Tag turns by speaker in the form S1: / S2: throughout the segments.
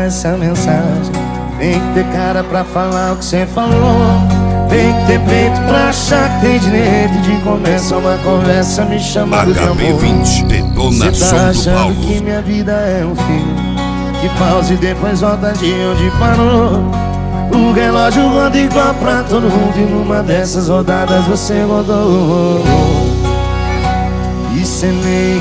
S1: essa mensagem. Tem que ter cara pra falar o que cê falou. Tem que ter peito pra achar que tem direito de começar uma conversa me chamando de amor.
S2: HB20, detonação
S1: Cê tá
S2: do
S1: achando
S2: Paulo.
S1: que minha vida é um filme que pausa e depois volta de onde parou. O relógio roda igual pra todo mundo e numa dessas rodadas você rodou. E cê nem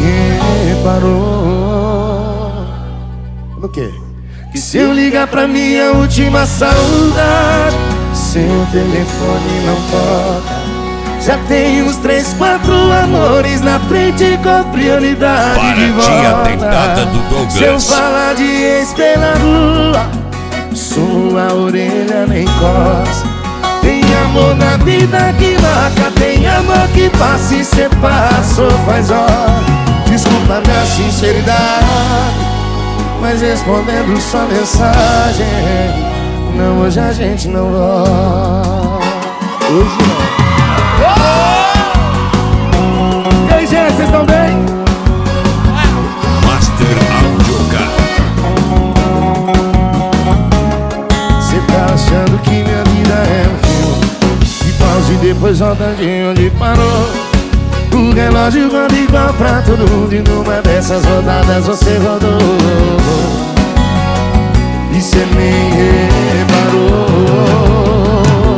S1: reparou. No quê? Que se eu ligar pra minha última saudade, seu telefone não toca. Já tem uns 3, 4 amores na frente com prioridade
S2: Para
S1: de volta.
S2: dia tentada do Douglas.
S1: Se eu falar de ex pela rua, sua orelha nem coça. Tem amor na vida que marca, tem amor que passa e cê passou faz hora. Desculpa minha sinceridade, mas respondendo sua mensagem, não, hoje a gente não volta. Hoje não. E aí, gente, vocês estão bem?
S2: Master Audio, cara.
S1: Cê tá achando que minha vida é um filme que pausa e depois volta de onde parou. O relógio roda igual pra todo mundo e numa dessas rodadas você rodou. E cê nem reparou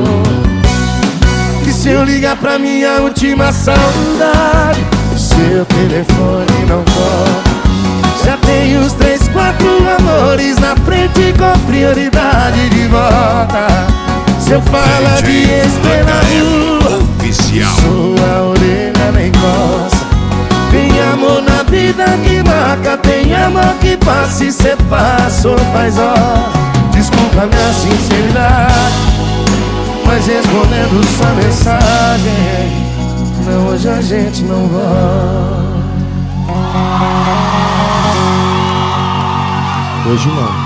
S1: que se eu ligar pra minha última saudade, seu telefone não toca. Já tem uns 3, 4 amores na frente com prioridade de volta. Se eu falar de ex pela rua,
S2: Oficial.
S1: sua orelha nem coça. Tem amor na vida que marca, tem amor que passa e cê passou faz hora. Desculpa minha sinceridade, mas respondendo sua mensagem, não, hoje a gente não volta. Hoje não.